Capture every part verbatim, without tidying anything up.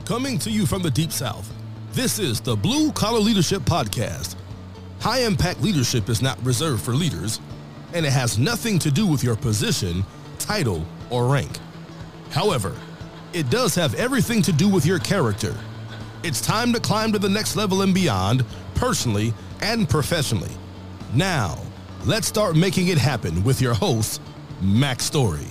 Coming to you from the Deep South, this is the Blue Collar Leadership Podcast. High-impact leadership is not reserved for leaders, and it has nothing to do with your position, title, or rank. However, it does have everything to do with your character. It's time to climb to the next level and beyond, personally and professionally. Now, let's start making it happen with your host, Mac Story.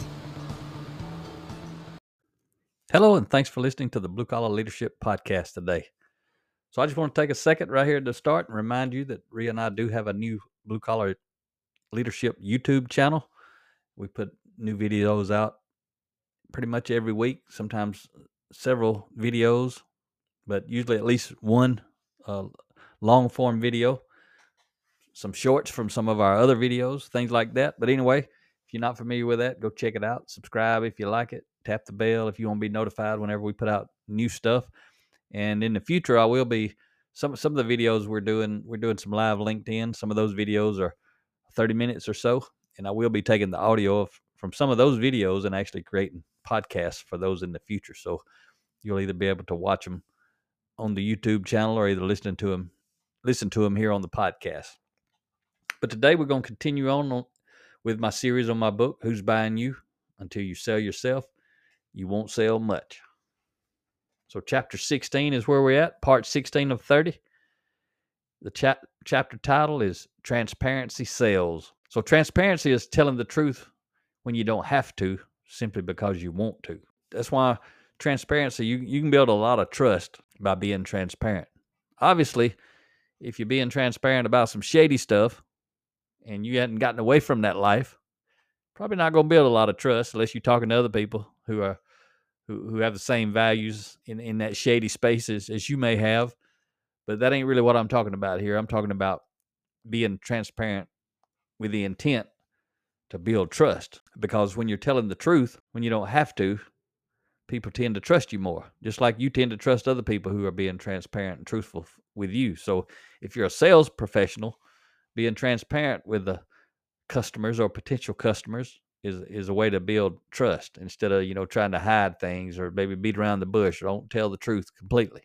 Hello, and thanks for listening to the Blue Collar Leadership Podcast today. So I just want to take a second right here to start and remind you that Rhea and I do have a new Blue Collar Leadership YouTube channel. We put new videos out pretty much every week, sometimes several videos, but usually at least one uh, long-form video, some shorts from some of our other videos, things like that. But anyway, if you're not familiar with that, go check it out. Subscribe if you like it. Tap the bell if you want to be notified whenever we put out new stuff. And in the future, I will be some some of the videos we're doing. We're doing some live LinkedIn. Some of those videos are thirty minutes or so, and I will be taking the audio of, from some of those videos and actually creating podcasts for those in the future. So you'll either be able to watch them on the YouTube channel or either listen to them listen to them here on the podcast. But today we're going to continue on, on with my series on my book, Who's Buying You? Until You Sell Yourself, You Won't Sell Much. So chapter sixteen is where we're at, part sixteen of thirty. The chap- chapter title is Transparency Sells. So transparency is telling the truth when you don't have to, simply because you want to. That's why transparency, you, you can build a lot of trust by being transparent. Obviously, if you're being transparent about some shady stuff and you hadn't gotten away from that life, probably not going to build a lot of trust unless you're talking to other people who are who, who have the same values in, in that shady spaces as you may have. But that ain't really what I'm talking about here. I'm talking about being transparent with the intent to build trust. Because when you're telling the truth, when you don't have to, people tend to trust you more. Just like you tend to trust other people who are being transparent and truthful with you. So if you're a sales professional, being transparent with the customers or potential customers is is a way to build trust instead of, you know, trying to hide things or maybe beat around the bush or don't tell the truth completely.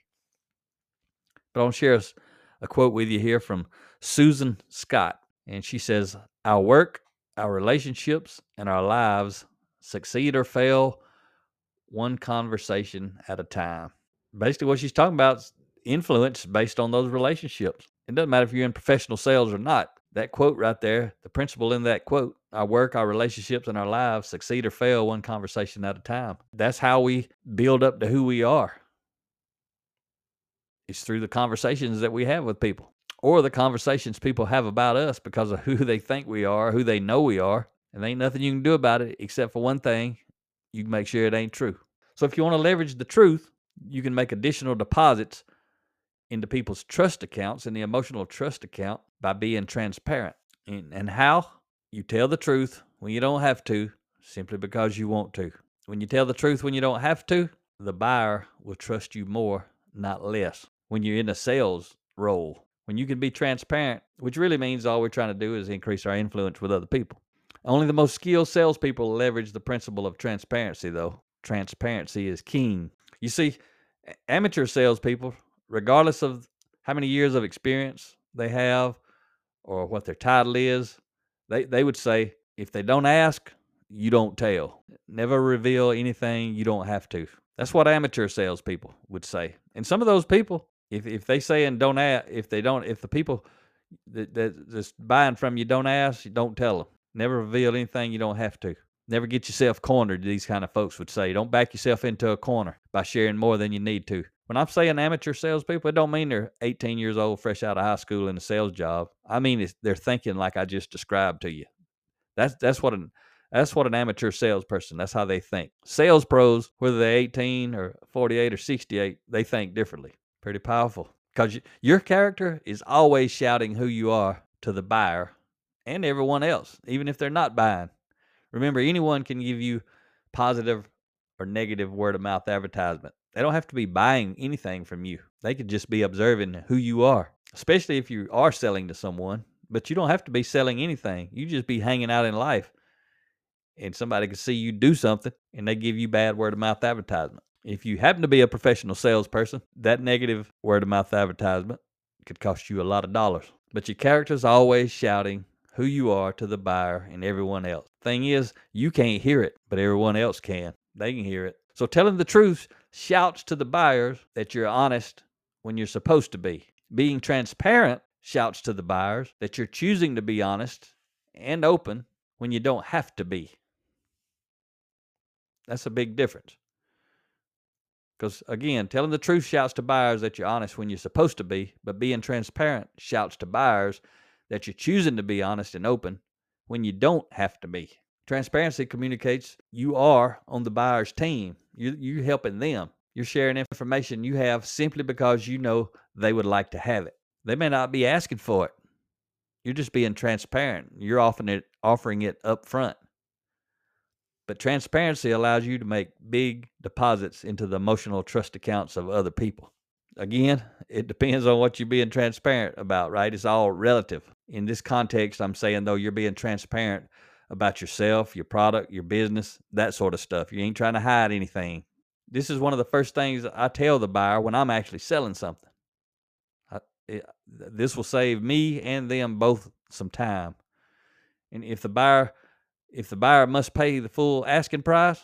But I'll share a quote with you here from Susan Scott. And she says, our work, our relationships, and our lives succeed or fail one conversation at a time. Basically what she's talking about is influence based on those relationships. It doesn't matter if you're in professional sales or not. That quote right there, the principle in that quote, our work, our relationships, and our lives succeed or fail one conversation at a time. That's how we build up to who we are. It's through the conversations that we have with people, or the conversations people have about us because of who they think we are, who they know we are. And there ain't nothing you can do about it except for one thing. You can make sure it ain't true. So if you want to leverage the truth, you can make additional deposits into people's trust accounts in the emotional trust account by being transparent. And, and how? You tell the truth when you don't have to, simply because you want to. When you tell the truth when you don't have to, the buyer will trust you more, not less. When you're in a sales role, when you can be transparent, which really means all we're trying to do is increase our influence with other people. Only the most skilled salespeople leverage the principle of transparency, though. Transparency is king. You see, amateur salespeople, regardless of how many years of experience they have or what their title is, they, they would say, if they don't ask, you don't tell. Never reveal anything you don't have to. That's what amateur salespeople would say. And some of those people, if if they say and don't ask, if they don't, if the people that, that that's buying from you don't ask, you don't tell them. Never reveal anything you don't have to. Never get yourself cornered, these kind of folks would say. Don't back yourself into a corner by sharing more than you need to. When I'm saying amateur salespeople, it don't mean they're eighteen years old, fresh out of high school in a sales job. I mean, it's, they're thinking like I just described to you. That's that's what an that's what an amateur salesperson. That's how they think. Sales pros, whether they're eighteen or forty-eight or sixty-eight, they think differently. Pretty powerful, because you, your character is always shouting who you are to the buyer and everyone else, even if they're not buying. Remember, anyone can give you positive or negative word of mouth advertisement. They don't have to be buying anything from you. They could just be observing who you are, especially if you are selling to someone. But you don't have to be selling anything. You just be hanging out in life, and somebody can see you do something, and they give you bad word of mouth advertisement. If you happen to be a professional salesperson, that negative word-of-mouth advertisement could cost you a lot of dollars. But your character's always shouting who you are to the buyer and everyone else. Thing is, you can't hear it, but everyone else can. They can hear it. So telling the truth shouts to the buyers that you're honest when you're supposed to be. Being transparent shouts to the buyers that you're choosing to be honest and open when you don't have to be. That's a big difference. Because, again, telling the truth shouts to buyers that you're honest when you're supposed to be, but being transparent shouts to buyers that you're choosing to be honest and open when you don't have to be. Transparency communicates you are on the buyer's team. You, you're helping them. You're sharing information you have simply because you know they would like to have it. They may not be asking for it. You're just being transparent. You're offering it, offering it up front. But transparency allows you to make big deposits into the emotional trust accounts of other people. Again, it depends on what you're being transparent about, right? It's all relative. In this context, I'm saying, though, you're being transparent about yourself, your product, your business, that sort of stuff. You ain't trying to hide anything. This is one of the first things I tell the buyer when I'm actually selling something. I, it, this will save me and them both some time. And if the buyer... If the buyer must pay the full asking price,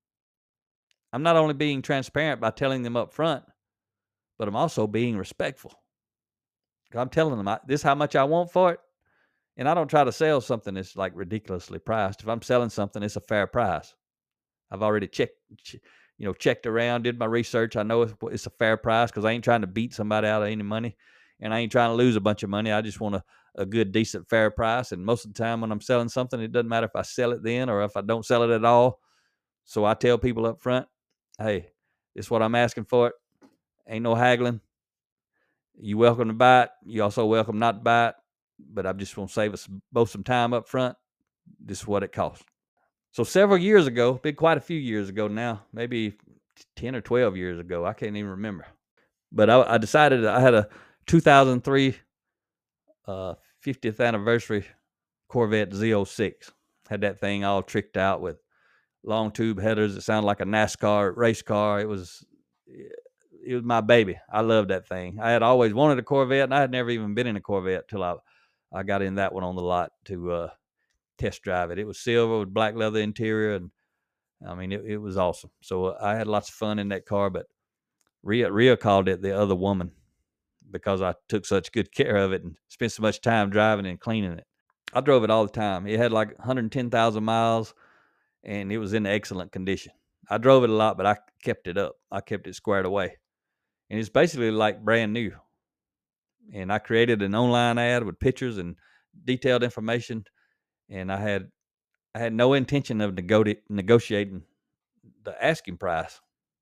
I'm not only being transparent by telling them up front, but I'm also being respectful. I'm telling them, this is how much I want for it. And I don't try to sell something that's like ridiculously priced. If I'm selling something, it's a fair price. I've already checked, you know, checked around, did my research. I know it's a fair price because I ain't trying to beat somebody out of any money. And I ain't trying to lose a bunch of money. I just want a, a good, decent, fair price. And most of the time when I'm selling something, it doesn't matter if I sell it then or if I don't sell it at all. So I tell people up front, hey, this is what I'm asking for it. Ain't no haggling. You welcome to buy it. You also welcome not to buy it. But I just want to save us both some time up front. This is what it costs. So several years ago, been quite a few years ago now, maybe ten or twelve years ago. I can't even remember. But I, I decided I had a two thousand three uh, fiftieth anniversary Corvette Z oh six. Had that thing all tricked out with long tube headers. It sounded like a NASCAR race car. It was, it was my baby. I loved that thing. I had always wanted a Corvette, and I had never even been in a Corvette till I, I got in that one on the lot to uh, test drive it. It was silver with black leather interior, and I mean, it, it was awesome. So uh, I had lots of fun in that car, but Rhea, Rhea called it the other woman because I took such good care of it and spent so much time driving and cleaning it. I drove it all the time. It had like one hundred ten thousand miles, and it was in excellent condition. I drove it a lot, but I kept it up. I kept it squared away. And it's basically like brand new. And I created an online ad with pictures and detailed information, and I had I had no intention of nego- negotiating the asking price.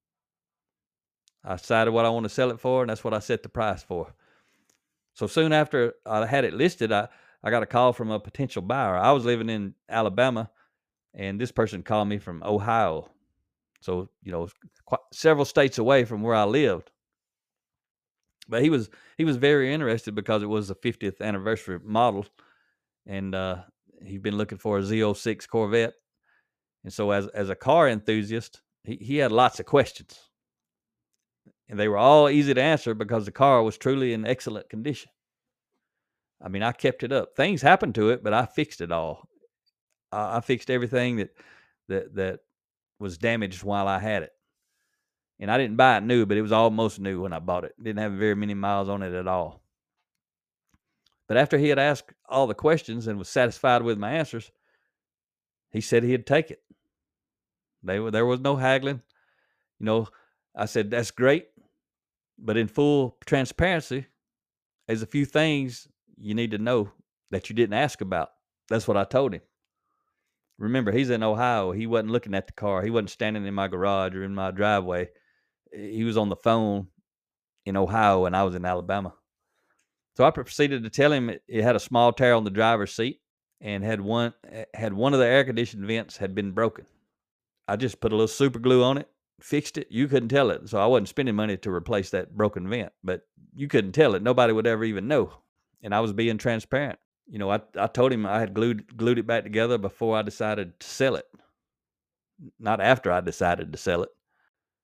I decided what I want to sell it for, and that's what I set the price for. So soon after I had it listed, I, I got a call from a potential buyer. I was living in Alabama, and this person called me from Ohio. So, you know, quite several states away from where I lived. But he was he was very interested because it was the fiftieth anniversary model, and uh, he'd been looking for a Z oh six Corvette. And so as as a car enthusiast, he, he had lots of questions. And they were all easy to answer because the car was truly in excellent condition. I mean, I kept it up. Things happened to it, but I fixed it all. I, I fixed everything that that that was damaged while I had it. And I didn't buy it new, but it was almost new when I bought it. It didn't have very many miles on it at all. But after he had asked all the questions and was satisfied with my answers, he said he'd take it. They were, there was no haggling. You know, I said, that's great. But in full transparency, there's a few things you need to know that you didn't ask about. That's what I told him. Remember, he's in Ohio. He wasn't looking at the car. He wasn't standing in my garage or in my driveway. He was on the phone in Ohio, and I was in Alabama. So I proceeded to tell him it, it had a small tear on the driver's seat and had one had one of the air conditioning vents had been broken. I just put a little super glue on it, fixed it. You couldn't tell it. So I wasn't spending money to replace that broken vent, but you couldn't tell it. Nobody would ever even know. And I was being transparent. You know, I, I told him I had glued glued it back together before I decided to sell it. Not after I decided to sell it.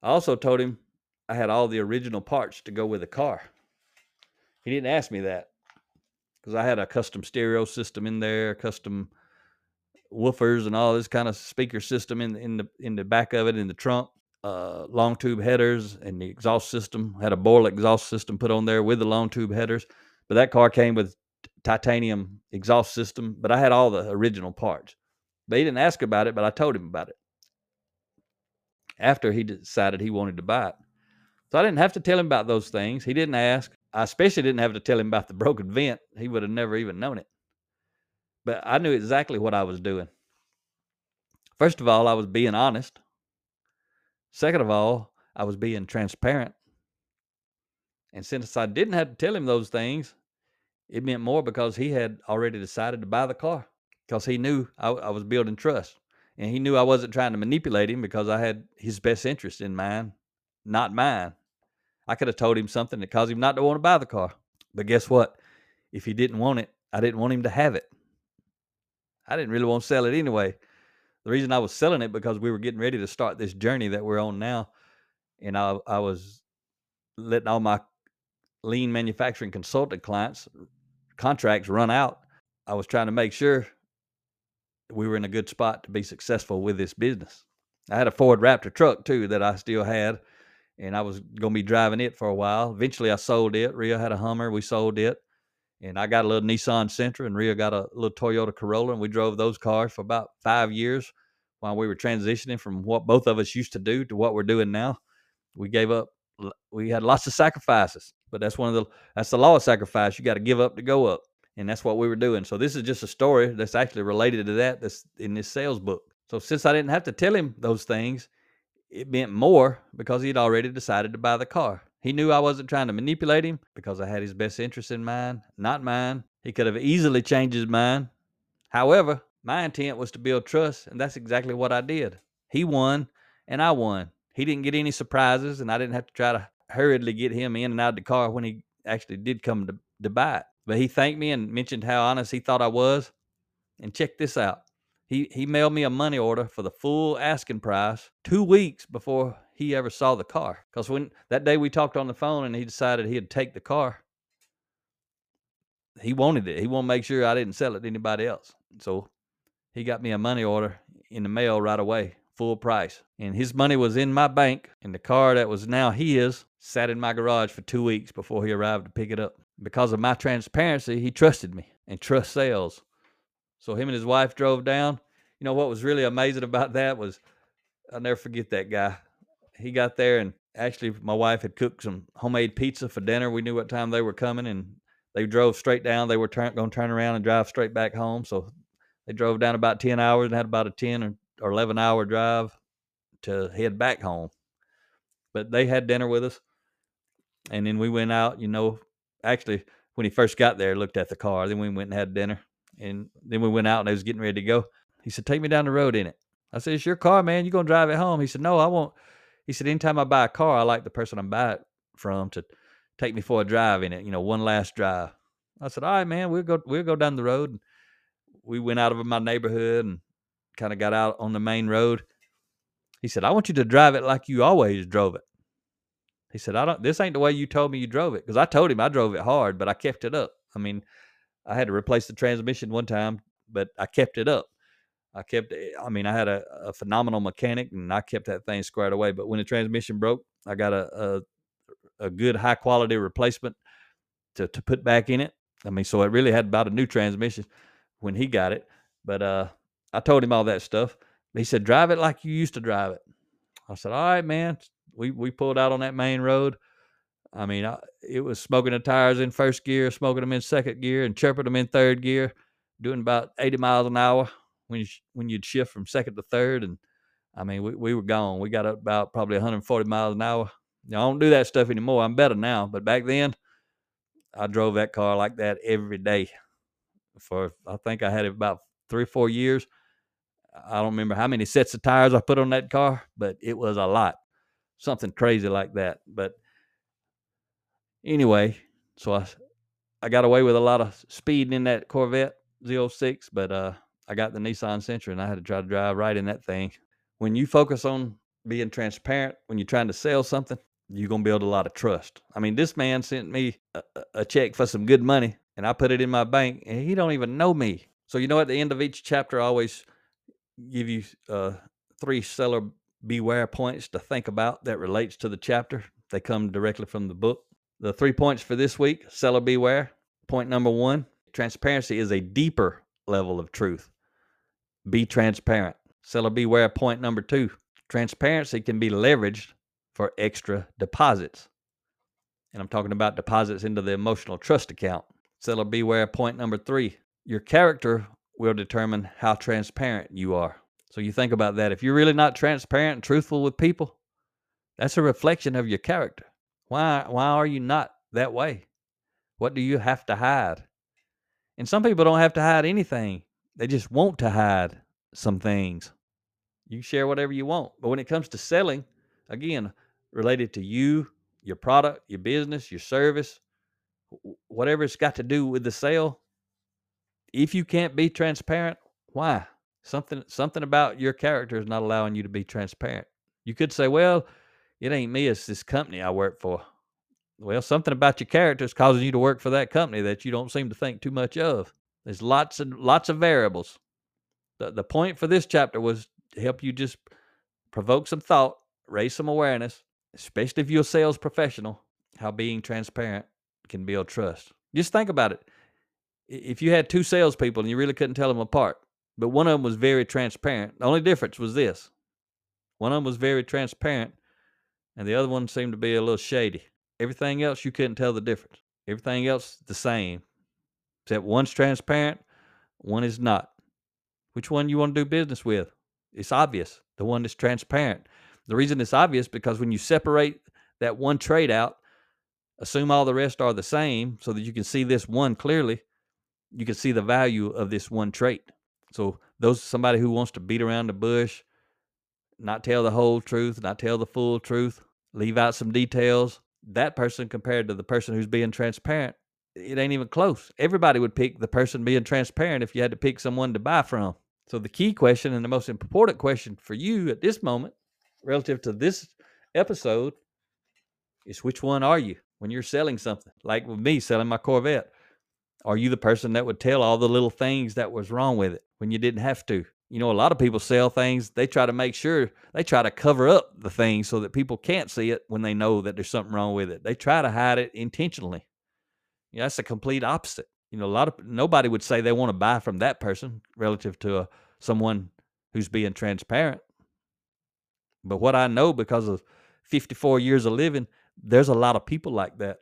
I also told him I had all the original parts to go with the car. He didn't ask me that because I had a custom stereo system in there, custom woofers and all this kind of speaker system in, in the in the back of it, in the trunk. Uh, long tube headers and the exhaust system. Had a Boyle exhaust system put on there with the long tube headers. But that car came with titanium exhaust system. But I had all the original parts. But he didn't ask about it, but I told him about it after he decided he wanted to buy it. So I didn't have to tell him about those things. He didn't ask. I especially didn't have to tell him about the broken vent. He would have never even known it. But I knew exactly what I was doing. First of all, I was being honest. Second of all, I was being transparent. And since I didn't have to tell him those things, it meant more because he had already decided to buy the car because he knew I, I was building trust. And he knew I wasn't trying to manipulate him because I had his best interest in mind, not mine. I could have told him something that caused him not to want to buy the car. But guess what? If he didn't want it, I didn't want him to have it. I didn't really want to sell it anyway. The reason I was selling it because we were getting ready to start this journey that we're on now. And I, I was letting all my lean manufacturing consultant clients contracts run out. I was trying to make sure we were in a good spot to be successful with this business. I had a Ford Raptor truck too that I still had, and I was going to be driving it for a while. Eventually I sold it. Rhea had a Hummer. We sold it. And I got a little Nissan Sentra, and Rhea got a little Toyota Corolla, and we drove those cars for about five years while we were transitioning from what both of us used to do to what we're doing now. We gave up. We had lots of sacrifices, but that's one of the, that's the law of sacrifice. You got to give up to go up. And that's what we were doing. So this is just a story that's actually related to that that's in this sales book. So since I didn't have to tell him those things, it meant more because he'd already decided to buy the car. He knew I wasn't trying to manipulate him because I had his best interest in mind, not mine. He could have easily changed his mind. However, my intent was to build trust, and that's exactly what I did. He won, and I won. He didn't get any surprises, and I didn't have to try to hurriedly get him in and out of the car when he actually did come to, to buy it. But he thanked me and mentioned how honest he thought I was. And check this out. He he mailed me a money order for the full asking price two weeks before he ever saw the car. Because when that day we talked on the phone and he decided he'd take the car, he wanted it. He wanted to make sure I didn't sell it to anybody else. So he got me a money order in the mail right away, full price. And his money was in my bank, and the car that was now his sat in my garage for two weeks before he arrived to pick it up. Because of my transparency, he trusted me, and trust sells. So him and his wife drove down. You know what was really amazing about that was, I'll never forget that guy. He got there, and actually my wife had cooked some homemade pizza for dinner. We knew what time they were coming, and they drove straight down. They were turn, going to turn around and drive straight back home. So they drove down about ten hours and had about a ten or eleven hour drive to head back home. But they had dinner with us. And then we went out, you know, actually when he first got there, looked at the car. Then we went and had dinner. And then we went out and they was getting ready to go. He said, take me down the road in it. I said, it's your car, man. You're going to drive it home. He said, no, I won't. He said, anytime I buy a car, I like the person I'm buying it from to take me for a drive in it, you know, one last drive. I said, all right, man, we'll go, we'll go down the road. And we went out of my neighborhood and kind of got out on the main road. He said, I want you to drive it like you always drove it. He said, I don't, this ain't the way you told me you drove it. Because I told him I drove it hard, but I kept it up. I mean, I had to replace the transmission one time, but I kept it up. I kept, I mean, I had a, a phenomenal mechanic and I kept that thing squared away. But when the transmission broke, I got a, a, a good high quality replacement to, to put back in it. I mean, so it really had about a new transmission when he got it. But uh, I told him all that stuff. He said, drive it like you used to drive it. I said, all right, man. We, we pulled out on that main road. I mean, I, it was smoking the tires in first gear, smoking them in second gear, and chirping them in third gear, doing about eighty miles an hour when you when you'd shift from second to third. And I mean, we, we were gone. We got up about probably one hundred forty miles an hour. Now, I don't do that stuff anymore. I'm better now. But back then, I drove that car like that every day. For I think I had it about three or four years. I don't remember how many sets of tires I put on that car, but it was a lot. Something crazy like that. But anyway, so I I got away with a lot of speeding in that Corvette Z oh six, but uh, I got the Nissan Sentra and I had to try to drive right in that thing. When you focus on being transparent when you're trying to sell something, you're going to build a lot of trust. I mean, this man sent me a, a check for some good money, and I put it in my bank, and he don't even know me. So, you know, at the end of each chapter, I always give you uh, three seller beware points to think about that relates to the chapter. They come directly from the book. The three points for this week: seller beware. Point number one, transparency is a deeper level of truth. Be transparent. Seller beware. Point number two, transparency can be leveraged for extra deposits. And I'm talking about deposits into the emotional trust account. Seller beware. Point number three, your character will determine how transparent you are. So you think about that. If you're really not transparent and truthful with people, that's a reflection of your character. Why, why are you not that way? What do you have to hide? And some people don't have to hide anything. They just want to hide some things. You share whatever you want. But when it comes to selling, again, related to you, your product, your business, your service, whatever it's got to do with the sale, if you can't be transparent, why? Something, something about your character is not allowing you to be transparent. You could say, well, it ain't me, it's this company I work for. Well, something about your character is causing you to work for that company that you don't seem to think too much of. There's lots and lots of variables. The, the point for this chapter was to help you just provoke some thought, raise some awareness, especially if you're a sales professional, how being transparent can build trust. Just think about it. If you had two salespeople and you really couldn't tell them apart, but one of them was very transparent, the only difference was this. One of them was very transparent, and the other one seemed to be a little shady. Everything else, you couldn't tell the difference. Everything else, the same. Except one's transparent, one is not. Which one you want to do business with? It's obvious. The one that's transparent. The reason it's obvious because when you separate that one trait out, assume all the rest are the same so that you can see this one clearly, you can see the value of this one trait. So those somebody who wants to beat around the bush, not tell the whole truth, not tell the full truth, leave out some details, that person compared to the person who's being transparent, it ain't even close. Everybody would pick the person being transparent if you had to pick someone to buy from. So the key question and the most important question for you at this moment, relative to this episode, is which one are you when you're selling something? Like with me selling my Corvette. Are you the person that would tell all the little things that was wrong with it when you didn't have to? You know, a lot of people sell things, they try to make sure, they try to cover up the thing so that people can't see it when they know that there's something wrong with it. They try to hide it intentionally. You know, that's the complete opposite. You know, a lot of, nobody would say they want to buy from that person relative to a, someone who's being transparent. But what I know because of fifty-four years of living, there's a lot of people like that.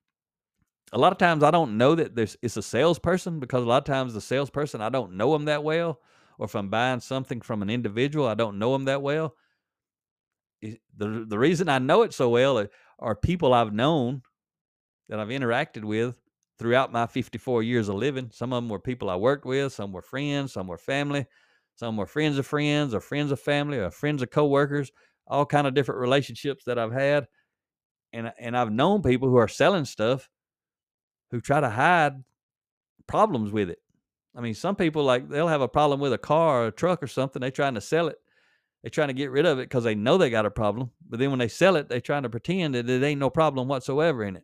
A lot of times I don't know that there's, it's a salesperson because a lot of times the salesperson, I don't know them that well. Or if I'm buying something from an individual, I don't know them that well. The, the reason I know it so well are, are people I've known that I've interacted with throughout my fifty-four years of living. Some of them were people I worked with, some were friends, some were family, some were friends of friends or friends of family or friends of coworkers, all kind of different relationships that I've had. And, and I've known people who are selling stuff who try to hide problems with it. I mean, some people, like, they'll have a problem with a car or a truck or something. They're trying to sell it. They're trying to get rid of it because they know they got a problem. But then when they sell it, they're trying to pretend that it ain't no problem whatsoever in it.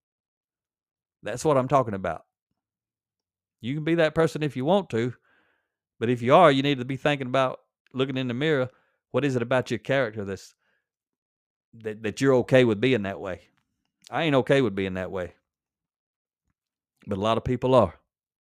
That's what I'm talking about. You can be that person if you want to. But if you are, you need to be thinking about looking in the mirror. What is it about your character that's that, that you're okay with being that way? I ain't okay with being that way. But a lot of people are.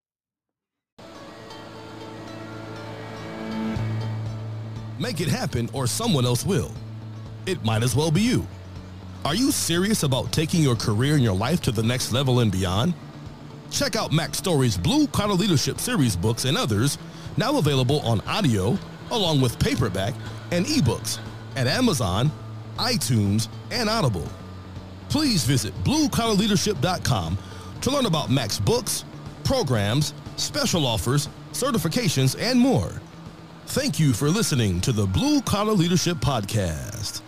Make it happen or someone else will. It might as well be you. Are you serious about taking your career and your life to the next level and beyond? Check out Mac Story's Blue Collar Leadership series books and others, now available on audio, along with paperback and ebooks at Amazon, iTunes, and Audible. Please visit blue collar leadership dot com to learn about Mac's books, programs, special offers, certifications, and more. Thank you for listening to the Blue Collar Leadership Podcast.